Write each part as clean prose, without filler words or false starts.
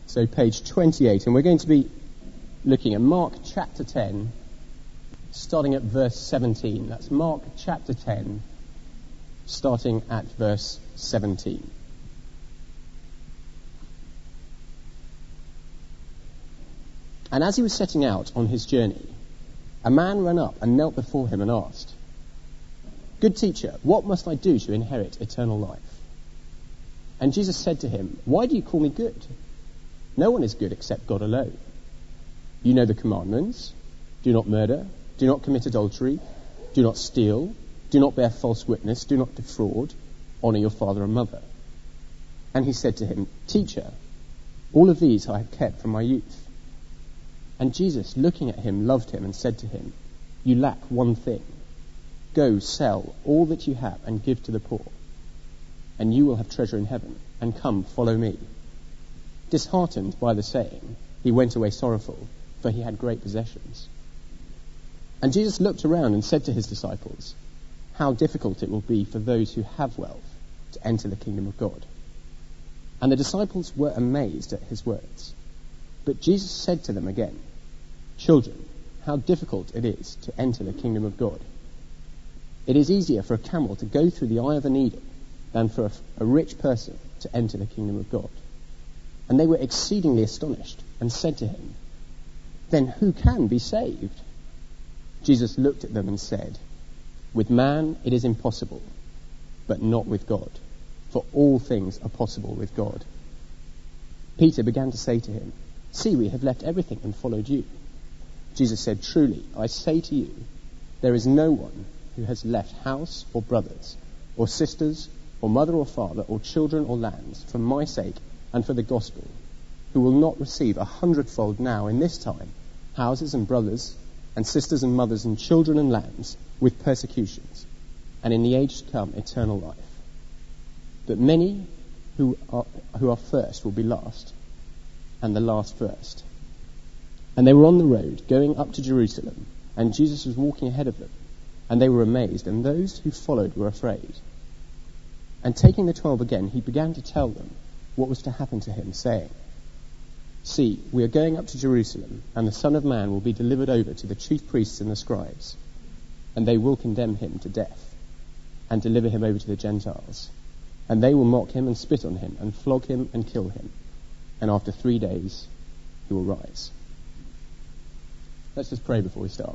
So page 28, and we're going to be looking at Mark chapter 10, starting at verse 17. That's Mark chapter 10, starting at verse 17. And as he was setting out on his journey, a man ran up and knelt before him and asked, "Good teacher, what must I do to inherit eternal life?" And Jesus said to him, "Why do you call me good? No one is good except God alone. You know the commandments: do not murder, do not commit adultery, do not steal, do not bear false witness, do not defraud, honor your father and mother." And he said to him, "Teacher, all of these I have kept from my youth." And Jesus, looking at him, loved him and said to him, "You lack one thing. Go, sell all that you have and give to the poor, and you will have treasure in heaven, and come, follow me." Disheartened by the saying, he went away sorrowful, for he had great possessions. And Jesus looked around and said to his disciples, "How difficult it will be for those who have wealth to enter the kingdom of God." And the disciples were amazed at his words. But Jesus said to them again, "Children, how difficult it is to enter the kingdom of God. It is easier for a camel to go through the eye of a needle than for a rich person to enter the kingdom of God." And they were exceedingly astonished and said to him, "Then who can be saved?" Jesus looked at them and said, "With man it is impossible, but not with God, for all things are possible with God." Peter began to say to him, "See, we have left everything and followed you." Jesus said, "Truly, I say to you, there is no one who has left house or brothers or sisters or mother or father or children or lands for my sake and for the gospel, who will not receive 100-fold now in this time houses and brothers and sisters and mothers and children and lands with persecutions, and in the age to come eternal life. But many who are first will be last, and the last first." And they were on the road going up to Jerusalem, and Jesus was walking ahead of them, and they were amazed, and those who followed were afraid. And taking the 12 again, he began to tell them what was to happen to him, saying, "See, we are going up to Jerusalem, and the Son of Man will be delivered over to the chief priests and the scribes, and they will condemn him to death, and deliver him over to the Gentiles. And they will mock him and spit on him, and flog him and kill him, and after 3 days he will rise." Let's just pray before we start.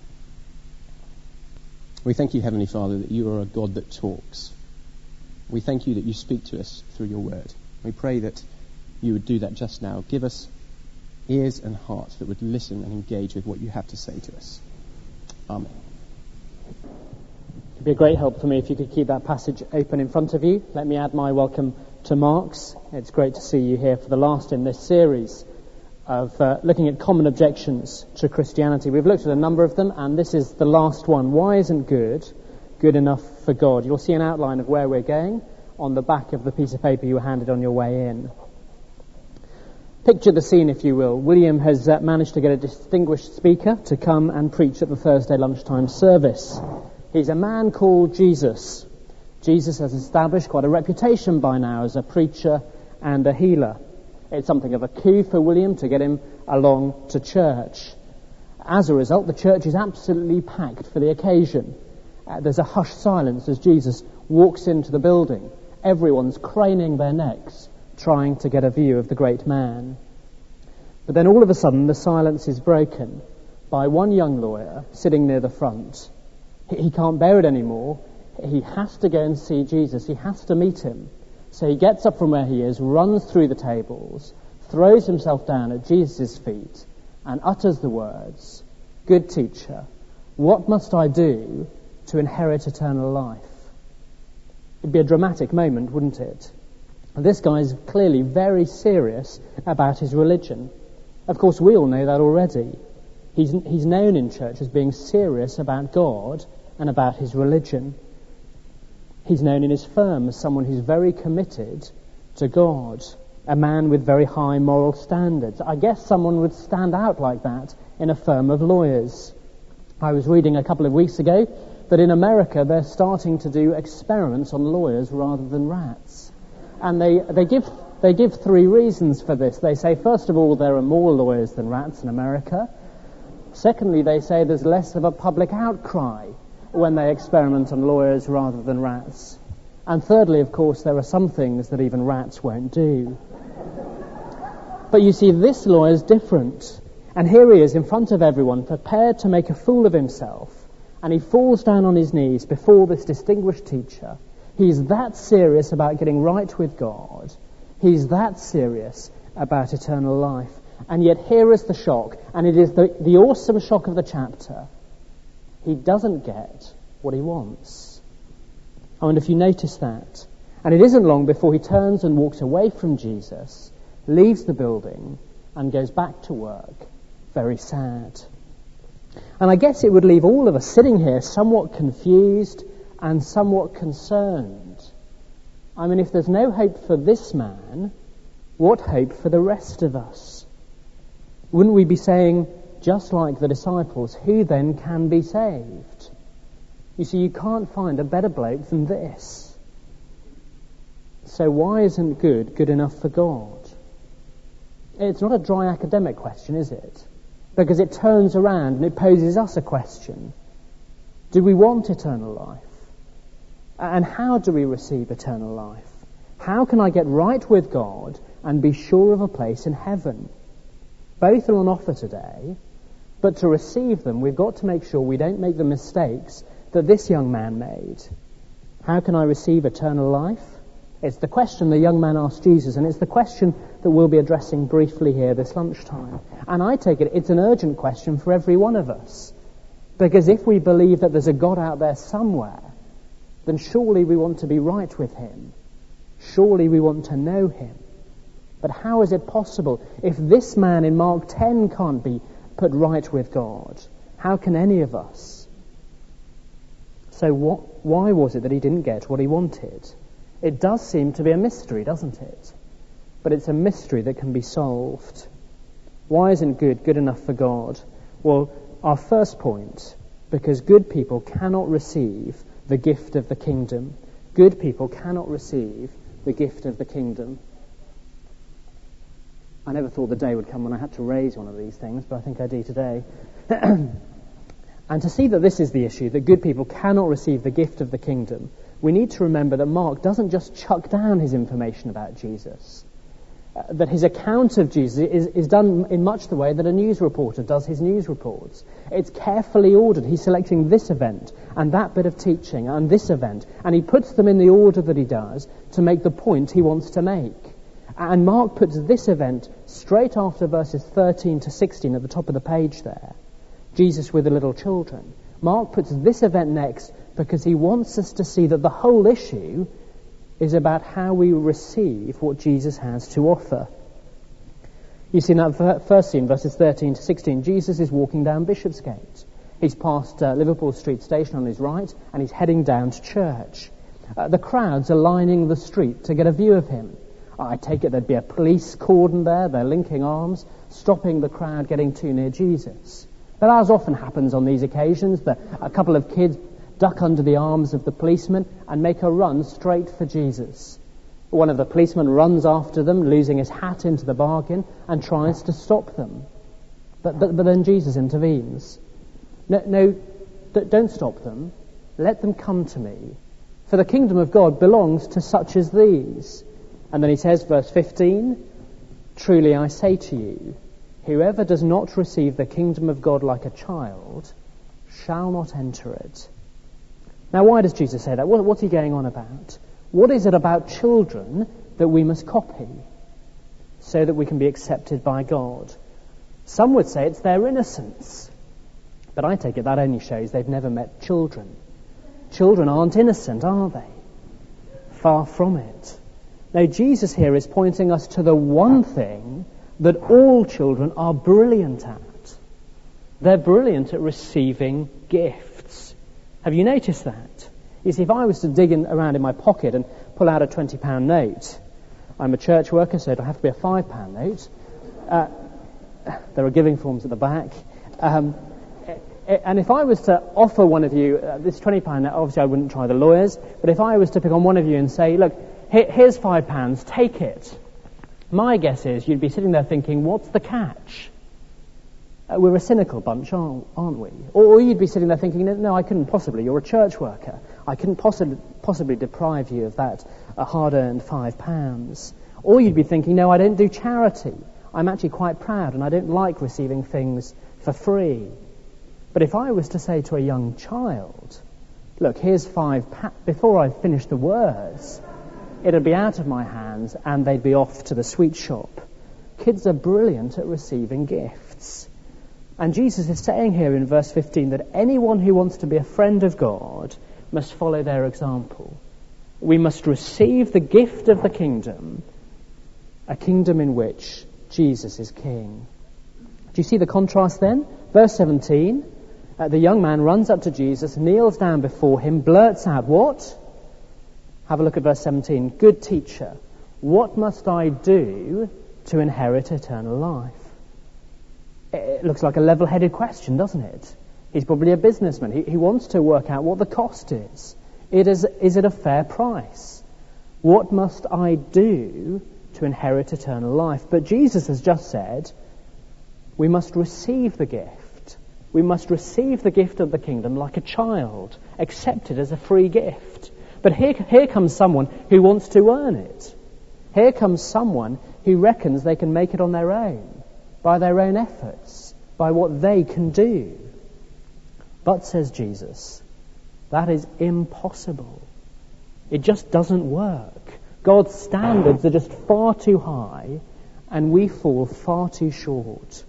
We thank you, Heavenly Father, that you are a God that talks. We thank you that you speak to us through your word. We pray that you would do that just now. Give us ears and hearts that would listen and engage with what you have to say to us. Amen. It'd be a great help for me if you could keep that passage open in front of you. Let me add my welcome to Mark's. It's great to see you here for the last in this series of looking at common objections to Christianity. We've looked at a number of them, and this is the last one. Why isn't good enough for God? You'll see an outline of where we're going on the back of the piece of paper you were handed on your way in. Picture the scene, if you will. William has managed to get a distinguished speaker to come and preach at the Thursday lunchtime service. He's a man called Jesus. Jesus has established quite a reputation by now as a preacher and a healer. It's something of a coup for William to get him along to church. As a result, the church is absolutely packed for the occasion. There's a hushed silence as Jesus walks into the building. Everyone's craning their necks, trying to get a view of the great man. But then all of a sudden, the silence is broken by one young lawyer sitting near the front. He can't bear it anymore. He has to go and see Jesus. He has to meet him. So he gets up from where he is, runs through the tables, throws himself down at Jesus' feet, and utters the words, "Good teacher, what must I do to inherit eternal life?" It'd be a dramatic moment, wouldn't it? And this guy's clearly very serious about his religion. Of course, we all know that already. He's known in church as being serious about God and about his religion. He's known in his firm as someone who's very committed to God, a man with very high moral standards. I guess someone would stand out like that in a firm of lawyers. I was reading a couple of weeks ago that in America they're starting to do experiments on lawyers rather than rats. And they give they give 3 reasons for this. They say, first of all, there are more lawyers than rats in America. Secondly, they say there's less of a public outcry when they experiment on lawyers rather than rats. And thirdly, of course, there are some things that even rats won't do. But you see, this lawyer is different. And here he is in front of everyone, prepared to make a fool of himself. And he falls down on his knees before this distinguished teacher. He's that serious about getting right with God. He's that serious about eternal life. And yet here is the shock, and it is the awesome shock of the chapter. He doesn't get what he wants. I wonder if you notice that. And it isn't long before he turns and walks away from Jesus, leaves the building, and goes back to work, very sad. And I guess it would leave all of us sitting here somewhat confused and somewhat concerned. I mean, if there's no hope for this man, what hope for the rest of us? Wouldn't we be saying, just like the disciples, who then can be saved? You see, you can't find a better bloke than this. So why isn't good enough for God? It's not a dry academic question, is it? Because it turns around and it poses us a question. Do we want eternal life? And how do we receive eternal life? How can I get right with God and be sure of a place in heaven? Both are on offer today, but to receive them, we've got to make sure we don't make the mistakes that this young man made. How can I receive eternal life? It's the question the young man asked Jesus, and it's the question that we'll be addressing briefly here this lunchtime. And I take it it's an urgent question for every one of us. Because if we believe that there's a God out there somewhere, then surely we want to be right with him. Surely we want to know him. But how is it possible? If this man in Mark 10 can't be put right with God, how can any of us? So why was it that he didn't get what he wanted? It does seem to be a mystery, doesn't it? But it's a mystery that can be solved. Why isn't good enough for God? Well, our first point, because good people cannot receive the gift of the kingdom. Good people cannot receive the gift of the kingdom. I never thought the day would come when I had to raise one of these things, but I think I do today. And to see that this is the issue, that good people cannot receive the gift of the kingdom, we need to remember that Mark doesn't just chuck down his information about Jesus. That his account of Jesus is done in much the way that a news reporter does his news reports. It's carefully ordered. He's selecting this event and that bit of teaching and this event, and he puts them in the order that he does to make the point he wants to make. And Mark puts this event straight after verses 13 to 16 at the top of the page there. Jesus with the little children. Mark puts this event next because he wants us to see that the whole issue is about how we receive what Jesus has to offer. You see in that first scene, verses 13 to 16, Jesus is walking down Bishopsgate. He's passed Liverpool Street Station on his right, and he's heading down to church. The crowds are lining the street to get a view of him. I take it there'd be a police cordon there, they're linking arms, stopping the crowd getting too near Jesus. But as often happens on these occasions, a couple of kids duck under the arms of the policeman and make a run straight for Jesus. One of the policemen runs after them, losing his hat into the bargain, and tries to stop them. But then Jesus intervenes. No, don't stop them. Let them come to me. For the kingdom of God belongs to such as these. And then he says, verse 15, truly I say to you, whoever does not receive the kingdom of God like a child shall not enter it. Now, why does Jesus say that? What's he going on about? What is it about children that we must copy so that we can be accepted by God? Some would say it's their innocence. But I take it that only shows they've never met children. Children aren't innocent, are they? Far from it. Now, Jesus here is pointing us to the one thing that all children are brilliant at. They're brilliant at receiving gifts. Have you noticed that? You see, if I was to dig around in my pocket and pull out a £20 note, I'm a church worker, so it'll have to be a £5 note. There are giving forms at the back. And if I was to offer one of you this £20 note, obviously I wouldn't try the lawyers, but if I was to pick on one of you and say, look, here's £5, take it. My guess is you'd be sitting there thinking, what's the catch? We're a cynical bunch, aren't we? Or you'd be sitting there thinking, no, I couldn't possibly. You're a church worker. I couldn't possibly deprive you of that hard-earned £5. Or you'd be thinking, no, I don't do charity. I'm actually quite proud and I don't like receiving things for free. But if I was to say to a young child, look, here's £5, before I finish the words, it'd be out of my hands and they'd be off to the sweet shop. Kids are brilliant at receiving gifts. And Jesus is saying here in verse 15 that anyone who wants to be a friend of God must follow their example. We must receive the gift of the kingdom, a kingdom in which Jesus is king. Do you see the contrast then? Verse 17, the young man runs up to Jesus, kneels down before him, blurts out, what? Have a look at verse 17. Good teacher, what must I do to inherit eternal life? It looks like a level-headed question, doesn't it? He's probably a businessman. He wants to work out what the cost is. Is it a fair price? What must I do to inherit eternal life? But Jesus has just said, we must receive the gift. We must receive the gift of the kingdom like a child, accept it as a free gift. But here comes someone who wants to earn it. Here comes someone who reckons they can make it on their own, by their own efforts, by what they can do. But, says Jesus, that is impossible. It just doesn't work. God's standards are just far too high, and we fall far too short.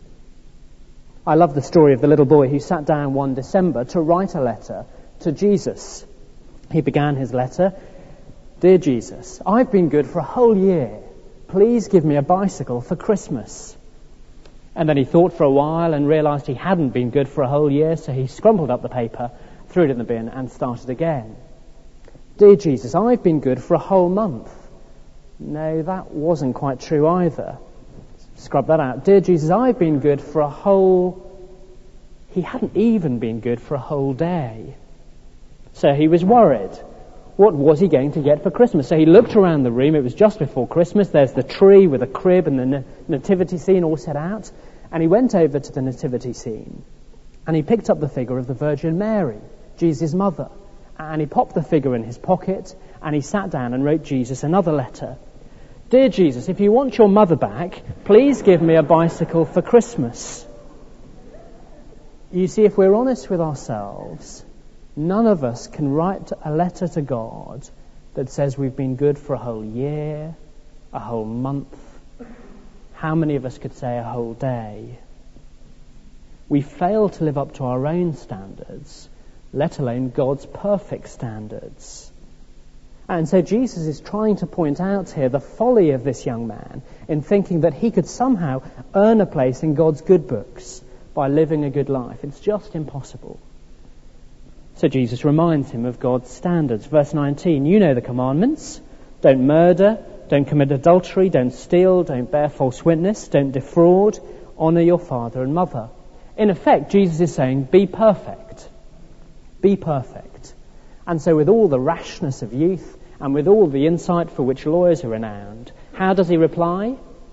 I love the story of the little boy who sat down one December to write a letter to Jesus. He began his letter, Dear Jesus, I've been good for a whole year. Please give me a bicycle for Christmas. And then he thought for a while and realized he hadn't been good for a whole year, so he scrumpled up the paper, threw it in the bin and started again. Dear Jesus, I've been good for a whole month. No, that wasn't quite true either. Scrub that out. Dear Jesus, I've been good for a whole... He hadn't even been good for a whole day. So he was worried. What was he going to get for Christmas? So he looked around the room. It was just before Christmas. There's the tree with a crib and the nativity scene all set out. And he went over to the nativity scene. And he picked up the figure of the Virgin Mary, Jesus' mother. And he popped the figure in his pocket. And he sat down and wrote Jesus another letter. Dear Jesus, if you want your mother back, please give me a bicycle for Christmas. You see, if we're honest with ourselves, none of us can write a letter to God that says we've been good for a whole year, a whole month. How many of us could say a whole day? We fail to live up to our own standards, let alone God's perfect standards. And so Jesus is trying to point out here the folly of this young man in thinking that he could somehow earn a place in God's good books by living a good life. It's just impossible. So Jesus reminds him of God's standards. Verse 19, you know the commandments. Don't murder, don't commit adultery, don't steal, don't bear false witness, don't defraud, honor your father and mother. In effect, Jesus is saying, be perfect. Be perfect. And so with all the rashness of youth and with all the insight for which lawyers are renowned, how does he reply?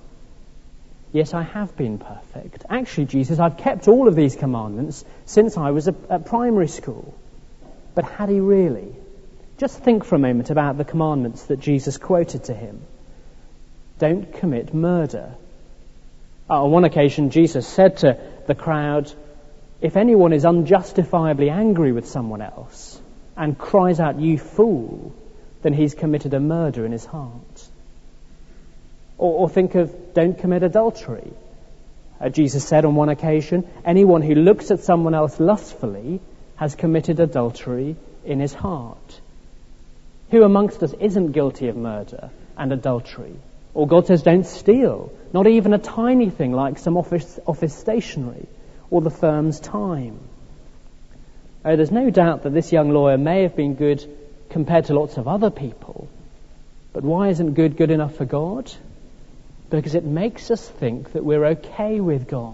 Yes, I have been perfect. Actually, Jesus, I've kept all of these commandments since I was at primary school. But had he really? Just think for a moment about the commandments that Jesus quoted to him. Don't commit murder. On one occasion, Jesus said to the crowd, if anyone is unjustifiably angry with someone else and cries out, you fool, then he's committed a murder in his heart. Or think of don't commit adultery. Jesus said on one occasion, anyone who looks at someone else lustfully has committed adultery in his heart. Who amongst us isn't guilty of murder and adultery? Or God says don't steal, not even a tiny thing like some office stationery or the firm's time. Oh, there's no doubt that this young lawyer may have been good compared to lots of other people. But why isn't good enough for God? Because it makes us think that we're okay with God.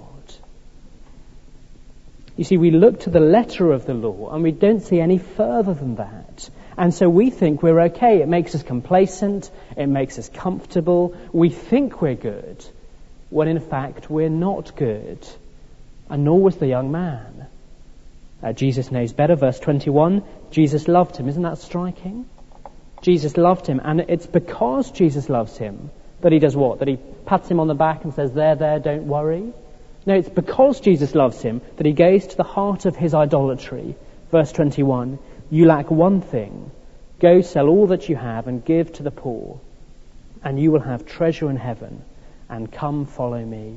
You see, we look to the letter of the law and we don't see any further than that. And so we think we're okay. It makes us complacent. It makes us comfortable. We think we're good, when in fact we're not good. And nor was the young man. Jesus knows better. Verse 21, Jesus loved him. Isn't that striking? Jesus loved him. And it's because Jesus loves him that he does what? That he pats him on the back and says, there, don't worry. No, it's because Jesus loves him that he goes to the heart of his idolatry. Verse 21, you lack one thing. Go sell all that you have and give to the poor, and you will have treasure in heaven, and come follow me.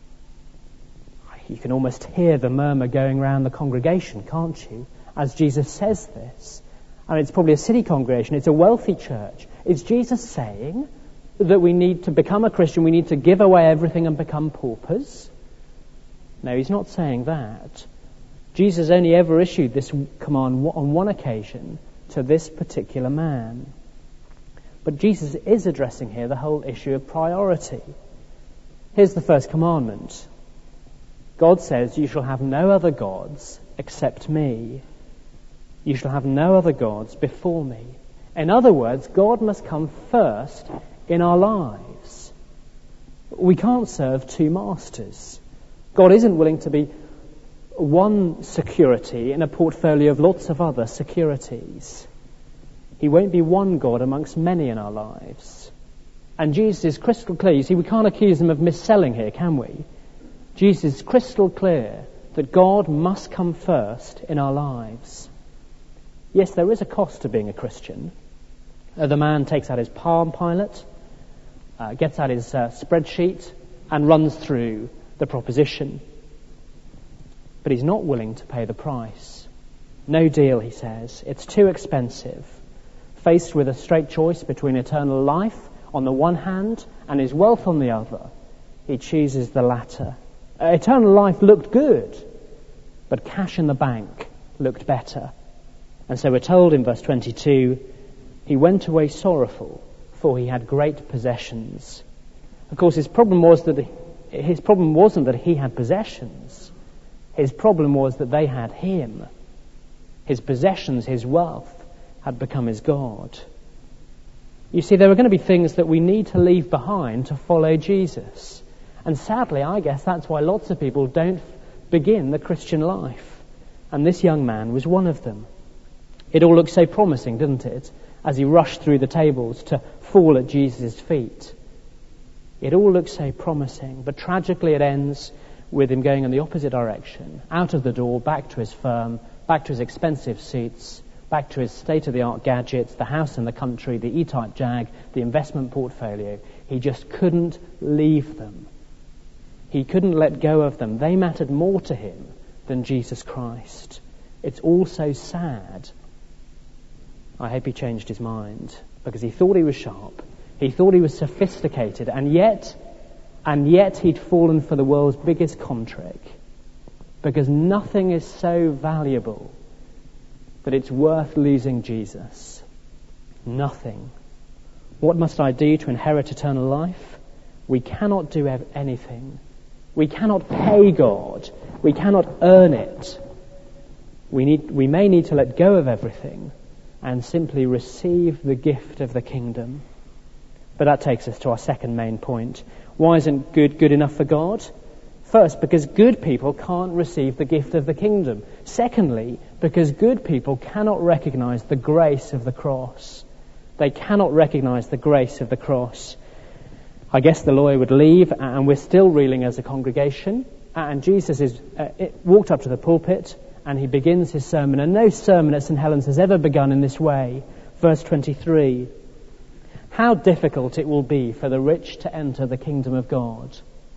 You can almost hear the murmur going around the congregation, can't you, as Jesus says this. And it's probably a city congregation, it's a wealthy church. Is Jesus saying that we need to become a Christian, we need to give away everything and become paupers? No, he's not saying that. Jesus only ever issued this command on one occasion to this particular man. But Jesus is addressing here the whole issue of priority. Here's the first commandment. God says, you shall have no other gods except me. You shall have no other gods before me. In other words, God must come first in our lives. We can't serve two masters. God isn't willing to be one security in a portfolio of lots of other securities. He won't be one God amongst many in our lives. And Jesus is crystal clear. You see, we can't accuse him of misselling here, can we? Jesus is crystal clear that God must come first in our lives. Yes, there is a cost to being a Christian. The man takes out his Palm Pilot, gets out his spreadsheet, and runs through the proposition. But he's not willing to pay the price. No deal, he says. It's too expensive. Faced with a straight choice between eternal life on the one hand and his wealth on the other, he chooses the latter. Eternal life looked good, but cash in the bank looked better. And so we're told in verse 22, he went away sorrowful, for he had great possessions. Of course, his problem wasn't that he had possessions. His problem was that they had him. His possessions, his wealth, had become his God. You see, there are going to be things that we need to leave behind to follow Jesus. And sadly, I guess that's why lots of people don't begin the Christian life. And this young man was one of them. It all looked so promising, didn't it, as he rushed through the tables to fall at Jesus' feet. It all looks so promising, but tragically it ends with him going in the opposite direction, out of the door, back to his firm, back to his expensive suits, back to his state-of-the-art gadgets, the house in the country, the E-Type Jag, the investment portfolio. He just couldn't leave them. He couldn't let go of them. They mattered more to him than Jesus Christ. It's all so sad. I hope he changed his mind, because he thought he was sharp. He thought he was sophisticated, and yet he'd fallen for the world's biggest con trick, because nothing is so valuable that it's worth losing Jesus. Nothing. What must I do to inherit eternal life? We cannot do anything. We cannot pay God. We cannot earn it. We may need to let go of everything and simply receive the gift of the kingdom. But that takes us to our second main point. Why isn't good enough for God? First, because good people can't receive the gift of the kingdom. Secondly, because good people cannot recognize the grace of the cross. They cannot recognize the grace of the cross. I guess the lawyer would leave, and we're still reeling as a congregation. And Jesus walked up to the pulpit, and he begins his sermon. And no sermon at St. Helens has ever begun in this way. Verse 23. How difficult it will be for the rich to enter the kingdom of God.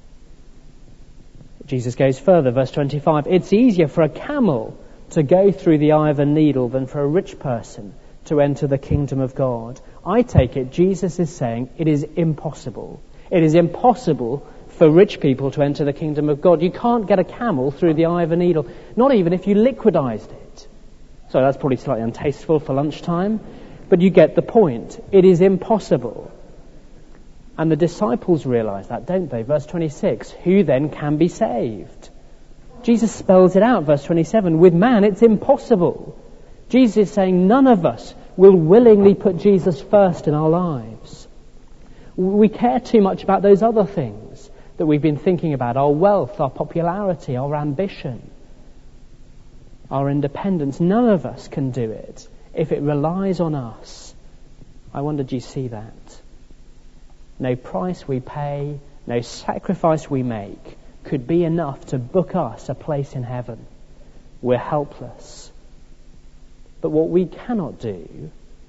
Jesus goes further, verse 25. It's easier for a camel to go through the eye of a needle than for a rich person to enter the kingdom of God. I take it Jesus is saying it is impossible. It is impossible for rich people to enter the kingdom of God. You can't get a camel through the eye of a needle, not even if you liquidized it. So that's probably slightly untasteful for lunchtime, but you get the point. It is impossible. And the disciples realize that, don't they? Verse 26, who then can be saved? Jesus spells it out, verse 27, with man it's impossible. Jesus is saying none of us will willingly put Jesus first in our lives. We care too much about those other things that we've been thinking about, our wealth, our popularity, our ambition, our independence. None of us can do it if it relies on us. I wonder, do you see that? No price we pay, no sacrifice we make could be enough to book us a place in heaven. We're helpless. But what we cannot do,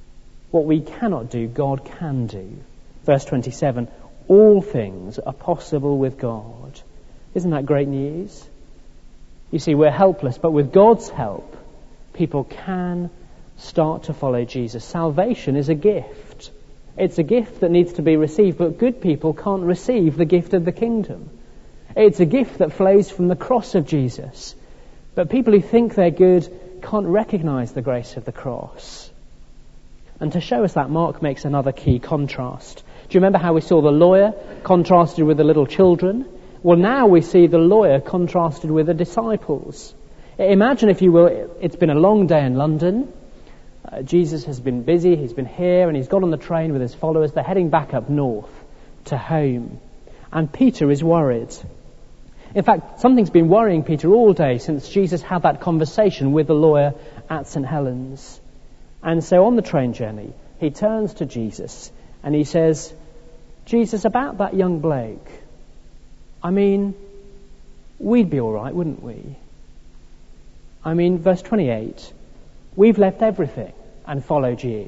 God can do. Verse 27, all things are possible with God. Isn't that great news? You see, we're helpless, but with God's help, people can start to follow Jesus. Salvation is a gift. It's a gift that needs to be received, but good people can't receive the gift of the kingdom. It's a gift that flows from the cross of Jesus. But people who think they're good can't recognize the grace of the cross. And to show us that, Mark makes another key contrast. Do you remember how we saw the lawyer contrasted with the little children? Well, now we see the lawyer contrasted with the disciples. Imagine, if you will, it's been a long day in London. Jesus has been busy, he's been here, and he's got on the train with his followers. They're heading back up north to home. And Peter is worried. In fact, something's been worrying Peter all day since Jesus had that conversation with the lawyer at St. Helens. And so on the train journey, he turns to Jesus and he says, Jesus, about that young bloke, I mean, we'd be all right, wouldn't we? I mean, verse 28, we've left everything and followed you.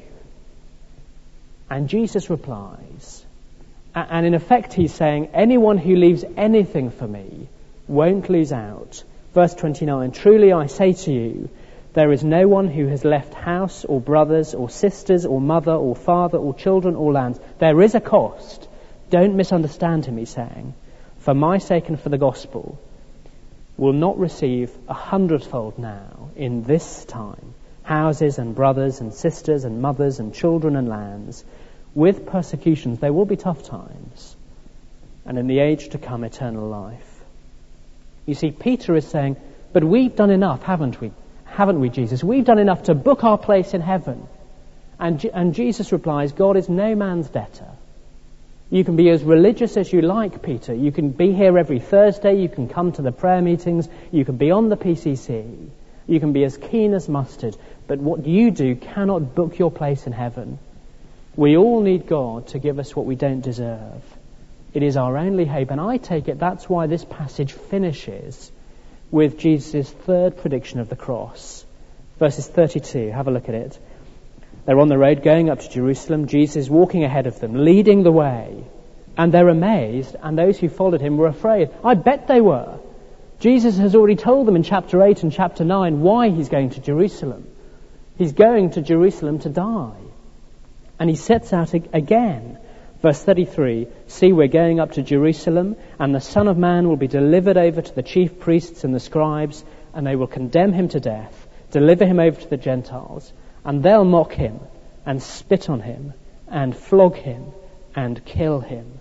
And Jesus replies, and in effect he's saying, anyone who leaves anything for me won't lose out. Verse 29, truly I say to you, there is no one who has left house or brothers or sisters or mother or father or children or lands. There is a cost. Don't misunderstand him, he's saying. For my sake and for the gospel, will not receive 100-fold now in this time, houses and brothers and sisters and mothers and children and lands. With persecutions there will be tough times, and in the age to come eternal life. You see, Peter is saying, but we've done enough, haven't we? Haven't we, Jesus? We've done enough to book our place in heaven. And Jesus replies, God is no man's debtor. You can be as religious as you like, Peter. You can be here every Thursday. You can come to the prayer meetings. You can be on the PCC. You can be as keen as mustard. But what you do cannot book your place in heaven. We all need God to give us what we don't deserve. It is our only hope. And I take it that's why this passage finishes with Jesus' third prediction of the cross. Verses 32, have a look at it. They're on the road going up to Jerusalem. Jesus is walking ahead of them, leading the way. And they're amazed, and those who followed him were afraid. I bet they were. Jesus has already told them in chapter 8 and chapter 9 why he's going to Jerusalem. He's going to Jerusalem to die. And he sets out again. Verse 33, see, we're going up to Jerusalem, and the Son of Man will be delivered over to the chief priests and the scribes, and they will condemn him to death, deliver him over to the Gentiles, and they'll mock him, and spit on him, and flog him, and kill him.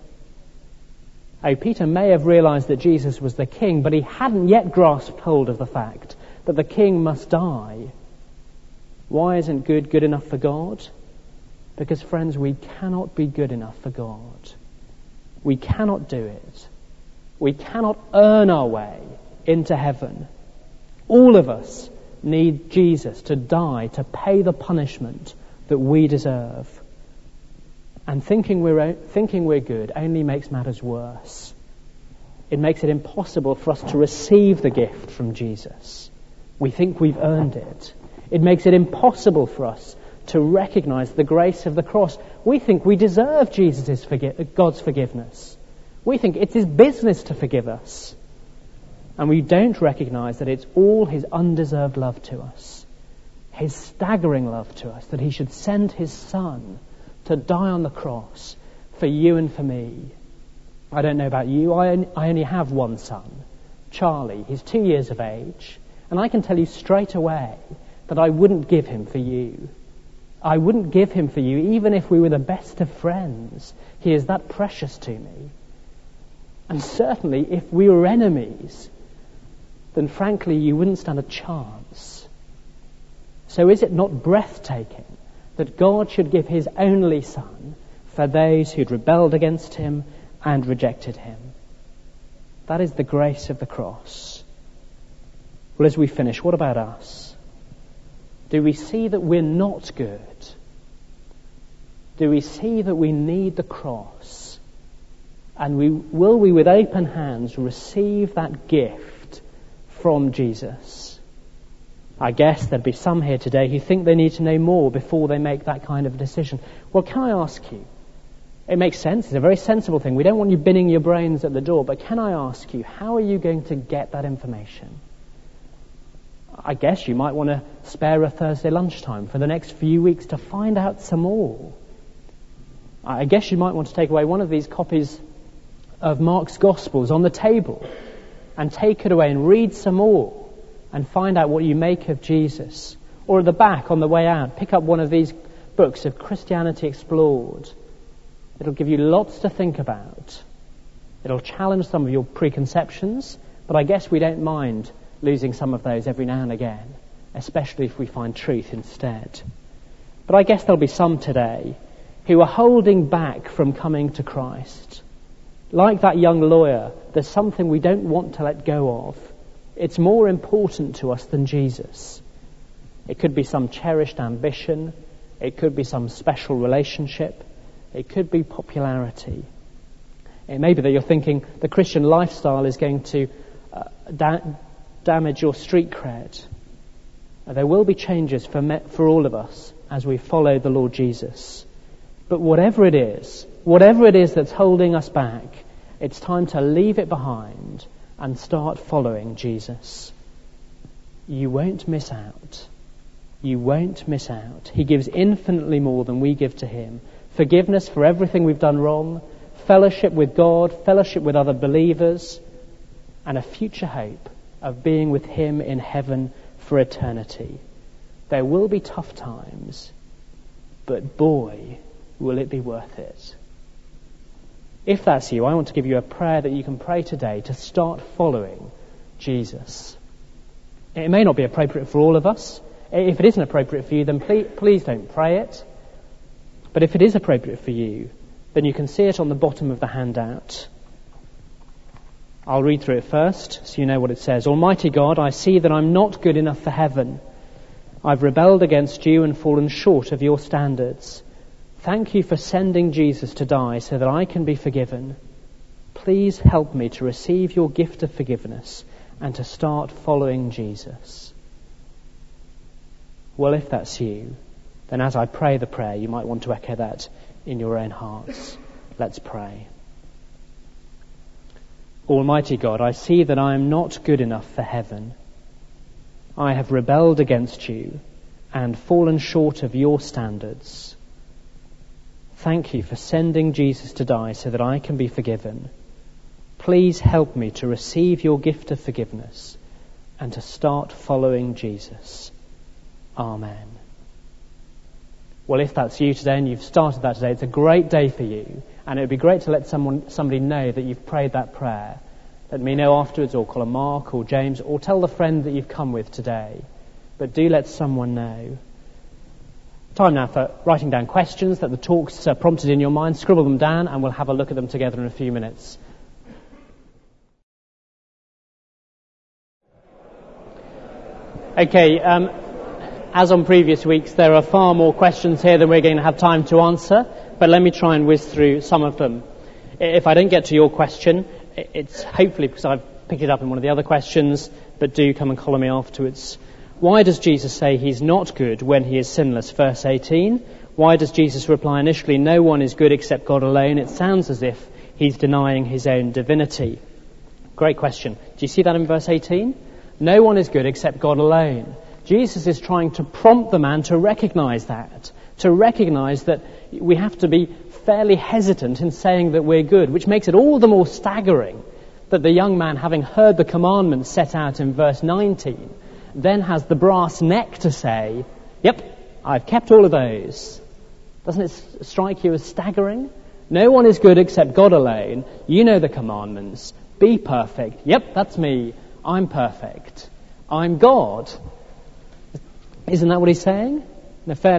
Oh, Peter may have realized that Jesus was the king, but he hadn't yet grasped hold of the fact that the king must die. Why isn't good enough for God? Because, friends, we cannot be good enough for God. We cannot do it. We cannot earn our way into heaven. All of us need Jesus to die, to pay the punishment that we deserve. And thinking we're good only makes matters worse. It makes it impossible for us to receive the gift from Jesus. We think we've earned it. It makes it impossible for us to recognize the grace of the cross. We think we deserve God's forgiveness. We think it's his business to forgive us. And we don't recognize that it's all his undeserved love to us, his staggering love to us, that he should send his Son to die on the cross for you and for me. I don't know about you, I only have one son, Charlie. He's 2 years of age, and I can tell you straight away that I wouldn't give him for you. I wouldn't give him for you even if we were the best of friends. He is that precious to me. And certainly if we were enemies, then frankly you wouldn't stand a chance. So is it not breathtaking that God should give his only Son for those who'd rebelled against him and rejected him. That is the grace of the cross. Well, as we finish, what about us? Do we see that we're not good? Do we see that we need the cross? And will we with open hands receive that gift from Jesus? I guess there'd be some here today who think they need to know more before they make that kind of decision. Well, can I ask you? It makes sense. It's a very sensible thing. We don't want you binning your brains at the door. But can I ask you, how are you going to get that information? I guess you might want to spare a Thursday lunchtime for the next few weeks to find out some more. I guess you might want to take away one of these copies of Mark's Gospels on the table and take it away and read some more and find out what you make of Jesus. Or at the back on the way out, pick up one of these books of Christianity Explored. It'll give you lots to think about. It'll challenge some of your preconceptions, but I guess we don't mind losing some of those every now and again, especially if we find truth instead. But I guess there'll be some today who are holding back from coming to Christ. Like that young lawyer, there's something we don't want to let go of. It's more important to us than Jesus. It could be some cherished ambition. It could be some special relationship. It could be popularity. It may be that you're thinking the Christian lifestyle is going to damage your street cred. There will be changes for all of us as we follow the Lord Jesus. But whatever it is that's holding us back, it's time to leave it behind and start following Jesus. You won't miss out. You won't miss out. He gives infinitely more than we give to him. Forgiveness for everything we've done wrong, fellowship with God, fellowship with other believers, and a future hope of being with him in heaven for eternity. There will be tough times, but boy, will it be worth it. If that's you, I want to give you a prayer that you can pray today to start following Jesus. It may not be appropriate for all of us. If it isn't appropriate for you, then please don't pray it. But if it is appropriate for you, then you can see it on the bottom of the handout. I'll read through it first so you know what it says. Almighty God, I see that I'm not good enough for heaven. I've rebelled against you and fallen short of your standards. Thank you for sending Jesus to die so that I can be forgiven. Please help me to receive your gift of forgiveness and to start following Jesus. Well, if that's you, then as I pray the prayer, you might want to echo that in your own hearts. Let's pray. Almighty God, I see that I am not good enough for heaven. I have rebelled against you and fallen short of your standards. Thank you for sending Jesus to die so that I can be forgiven. Please help me to receive your gift of forgiveness and to start following Jesus. Amen. Well, if that's you today and you've started that today, it's a great day for you. And it would be great to let somebody know that you've prayed that prayer. Let me know afterwards, or call a Mark or James, or tell the friend that you've come with today. But do let someone know. Time now for writing down questions that the talk's prompted in your mind. Scribble them down and we'll have a look at them together in a few minutes. Okay, as on previous weeks, there are far more questions here than we're going to have time to answer, but let me try and whiz through some of them. If I don't get to your question, it's hopefully because I've picked it up in one of the other questions, but do come and call me afterwards. Why does Jesus say he's not good when he is sinless? Verse 18. Why does Jesus reply initially, no one is good except God alone? It sounds as if he's denying his own divinity. Great question. Do you see that in verse 18? No one is good except God alone. Jesus is trying to prompt the man to recognize that, to recognize that we have to be fairly hesitant in saying that we're good, which makes it all the more staggering that the young man, having heard the commandments set out in verse 19, then has the brass neck to say, yep, I've kept all of those. Doesn't it strike you as staggering? No one is good except God alone. You know the commandments. Be perfect. Yep, that's me. I'm perfect. I'm God. Isn't that what he's saying? In a fairly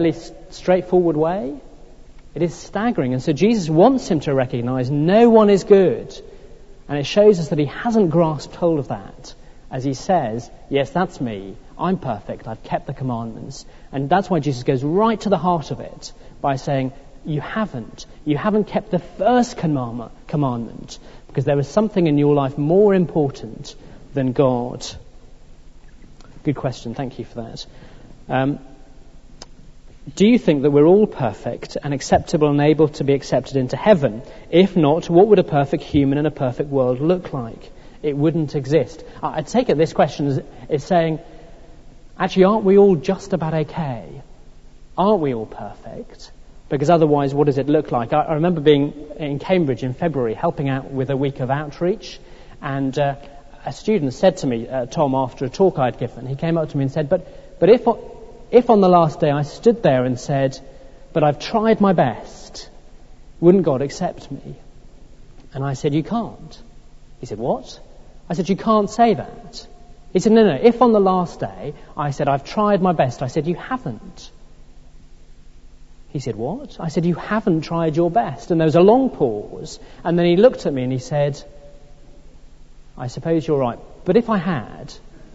straightforward way? It is staggering. And so Jesus wants him to recognize no one is good. And it shows us that he hasn't grasped hold of that. As he says, yes, that's me. I'm perfect. I've kept the commandments. And that's why Jesus goes right to the heart of it by saying, you haven't. You haven't kept the first commandment because there is something in your life more important than God. Good question. Thank you for that. Do you think that we're all perfect and acceptable and able to be accepted into heaven? If not, what would a perfect human in a perfect world look like? It wouldn't exist. I take it this question is saying, actually, aren't we all just about okay? Aren't we all perfect? Because otherwise, what does it look like? I remember being in Cambridge in February, helping out with a week of outreach, and a student said to me, Tom, after a talk I'd given, he came up to me and said, but if on the last day I stood there and said, but I've tried my best, wouldn't God accept me? And I said, you can't. He said, what? I said, you can't say that. He said, no, if on the last day I said, I've tried my best, I said, you haven't. He said, what? I said, you haven't tried your best. And there was a long pause, and then he looked at me and he said, I suppose you're right, but if I had...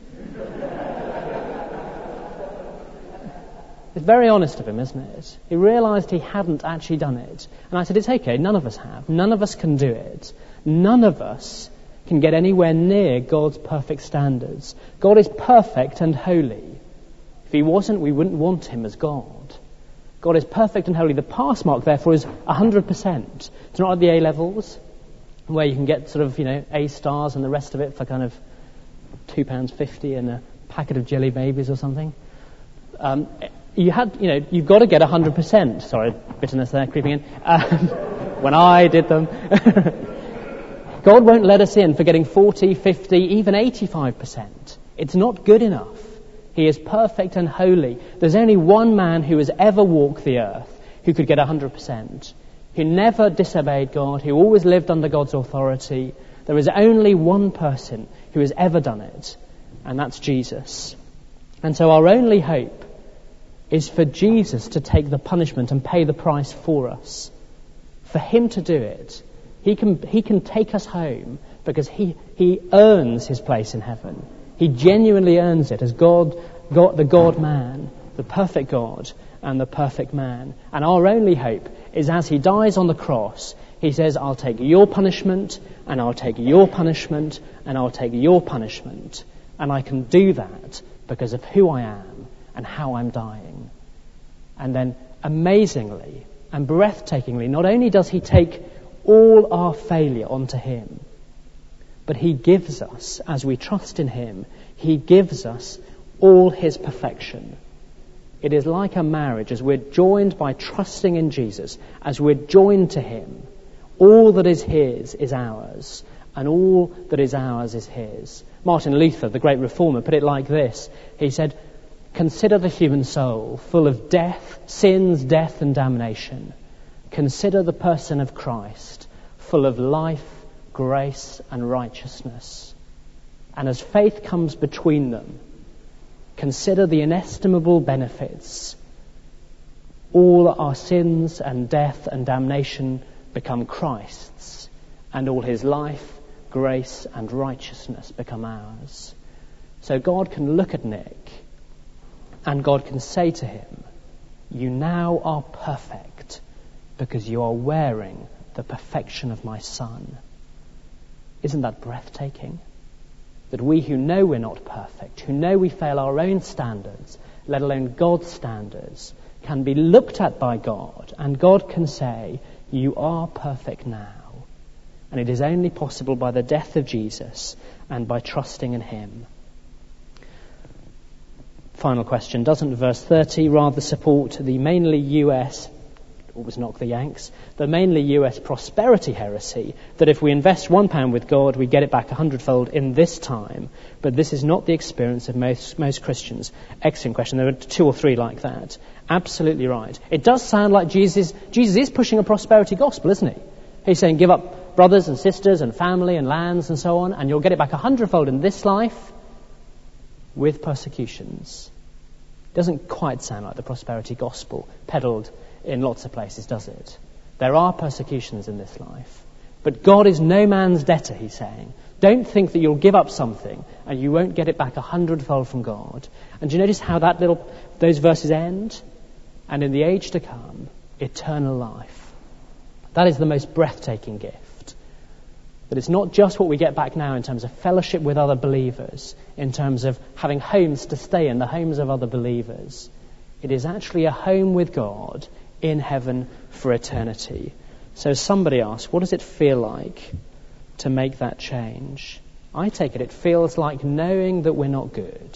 It's very honest of him, isn't it? He realised he hadn't actually done it. And I said, it's okay, none of us have. None of us can do it. None of us can get anywhere near God's perfect standards. God is perfect and holy. If he wasn't, we wouldn't want him as God. God is perfect and holy. The pass mark, therefore, is 100%. It's not like the A-levels, where you can get sort of, A stars and the rest of it for kind of £2.50 and a packet of jelly babies or something. You've got to get 100%. Sorry, bitterness there creeping in. When I did them. God won't let us in for getting 40, 50, even 85%. It's not good enough. He is perfect and holy. There's only one man who has ever walked the earth who could get 100%, who never disobeyed God, who always lived under God's authority. There is only one person who has ever done it, and that's Jesus. And so our only hope is for Jesus to take the punishment and pay the price for us. For him to do it. He can take us home because he earns his place in heaven. He genuinely earns it as God, the God-man, the perfect God and the perfect man. And our only hope is as he dies on the cross, he says, I'll take your punishment, and I'll take your punishment, and I'll take your punishment. And I can do that because of who I am and how I'm dying. And then, amazingly and breathtakingly, not only does he take all our failure onto him, but he gives us, as we trust in him, he gives us all his perfection. It is like a marriage. As we're joined by trusting in Jesus, as we're joined to him, all that is his is ours, and all that is ours is his. Martin Luther, the great reformer, put it like this. He said, consider the human soul, full of death, sins, death and damnation. Consider the person of Christ, full of life, grace and righteousness. And as faith comes between them, consider the inestimable benefits. All our sins and death and damnation become Christ's, and all his life, grace and righteousness become ours. So God can look at Nick, and God can say to him, you now are perfect because you are wearing the perfection of my Son. Isn't that breathtaking? That we who know we're not perfect, who know we fail our own standards, let alone God's standards, can be looked at by God, and God can say, you are perfect now. And it is only possible by the death of Jesus and by trusting in him. Final question. Doesn't verse 30 rather support the mainly US, always knock the Yanks, the mainly US prosperity heresy that if we invest £1 with God, we get it back 100-fold in this time? But this is not the experience of most Christians. Excellent question. There are 2 or 3 like that. Absolutely right. It does sound like Jesus is pushing a prosperity gospel, isn't he? He's saying give up brothers and sisters and family and lands and so on, and you'll get it back 100-fold in this life with persecutions. It doesn't quite sound like the prosperity gospel peddled in lots of places, does it? There are persecutions in this life. But God is no man's debtor, he's saying. Don't think that you'll give up something and you won't get it back 100-fold from God. And do you notice how those verses end? And in the age to come, eternal life. That is the most breathtaking gift. That it's not just what we get back now in terms of fellowship with other believers, in terms of having homes to stay in, the homes of other believers. It is actually a home with God in heaven for eternity. So somebody asked, what does it feel like to make that change? I take it feels like knowing that we're not good.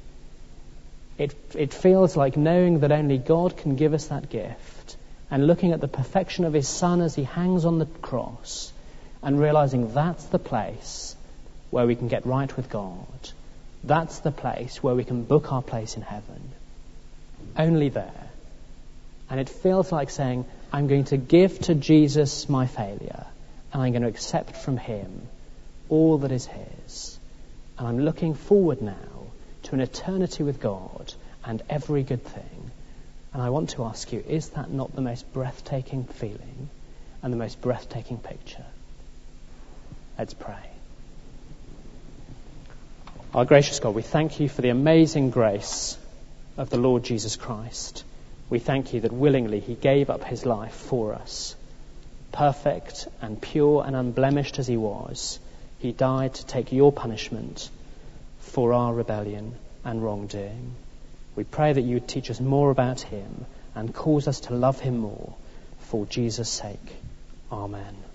It feels like knowing that only God can give us that gift, and looking at the perfection of his Son as he hangs on the cross, and realizing that's the place where we can get right with God. That's the place where we can book our place in heaven. Only there. And it feels like saying, I'm going to give to Jesus my failure, and I'm going to accept from him all that is his. And I'm looking forward now to an eternity with God and every good thing. And I want to ask you, is that not the most breathtaking feeling and the most breathtaking picture? Let's pray. Our gracious God, we thank you for the amazing grace of the Lord Jesus Christ. We thank you that willingly he gave up his life for us. Perfect and pure and unblemished as he was, he died to take your punishment for our rebellion and wrongdoing. We pray that you would teach us more about him and cause us to love him more. For Jesus' sake. Amen.